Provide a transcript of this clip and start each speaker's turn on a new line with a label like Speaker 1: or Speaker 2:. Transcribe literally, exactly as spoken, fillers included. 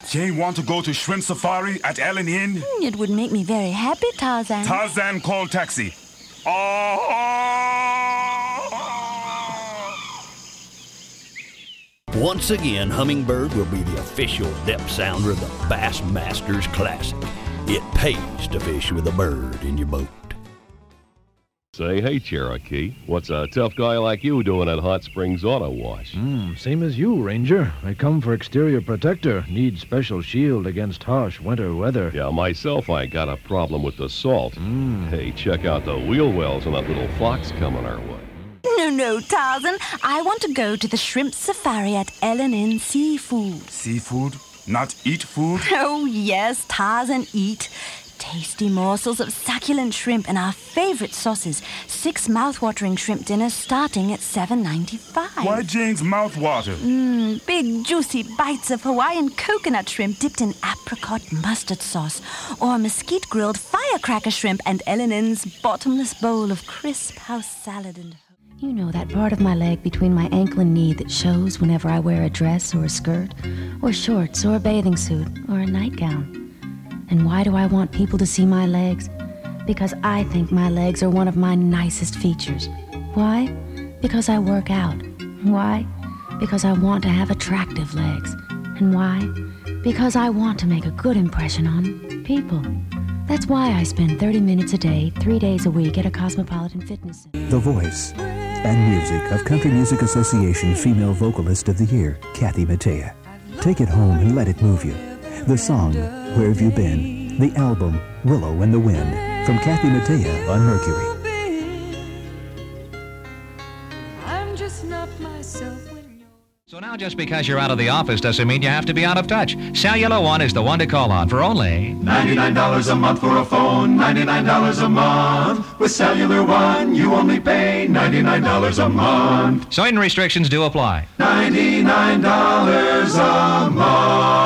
Speaker 1: Jane want to go to shrimp safari at Ellen Inn?
Speaker 2: It would make me very happy, Tarzan.
Speaker 1: Tarzan, call taxi.
Speaker 3: Once again, Hummingbird will be the official depth sounder of the Bassmasters Classic. It pays to fish with a bird in your boat.
Speaker 4: Say, hey, Cherokee, what's a tough guy like you doing at Hot Springs Auto Wash?
Speaker 5: Mm, same as you, Ranger. I come for exterior protector. Need special shield against harsh winter weather.
Speaker 4: Yeah, myself, I got a problem with the salt.
Speaker 5: Mm.
Speaker 4: Hey, check out the wheel wells on that little fox coming our way.
Speaker 2: No, no, Tarzan. I want to go to the shrimp safari at Ellen Inn Seafood.
Speaker 1: Seafood? Not eat food?
Speaker 2: Oh, yes, Tarzan, eat. Tasty morsels of succulent shrimp and our favorite sauces. Six mouth-watering shrimp dinners starting at seven ninety-five.
Speaker 1: Why Jane's mouth water?
Speaker 2: Mmm, big juicy bites of Hawaiian coconut shrimp dipped in apricot mustard sauce. Or mesquite-grilled firecracker shrimp and Ellen Inn's bottomless bowl of crisp house salad and...
Speaker 6: You know that part of my leg between my ankle and knee that shows whenever I wear a dress or a skirt, or shorts or a bathing suit or a nightgown. And why do I want people to see my legs? Because I think my legs are one of my nicest features. Why? Because I work out. Why? Because I want to have attractive legs. And why? Because I want to make a good impression on people. That's why I spend thirty minutes a day, three days a week at a Cosmopolitan Fitness Center.
Speaker 7: The voice and music of Country Music Association Female Vocalist of the Year, Kathy Mattea. Take it home and let it move you. The song, Where Have You Been? The album, Willow and the Wind, from Kathy Mattea on Mercury.
Speaker 8: I'm just not myself when you're...
Speaker 9: So now just because you're out of the office doesn't mean you have to be out of touch. Cellular One is the one to call on for only
Speaker 10: ninety-nine dollars a month for a phone, ninety-nine dollars a month. With Cellular One, you only pay ninety-nine dollars a month.
Speaker 9: Certain restrictions do apply.
Speaker 10: ninety-nine dollars a month.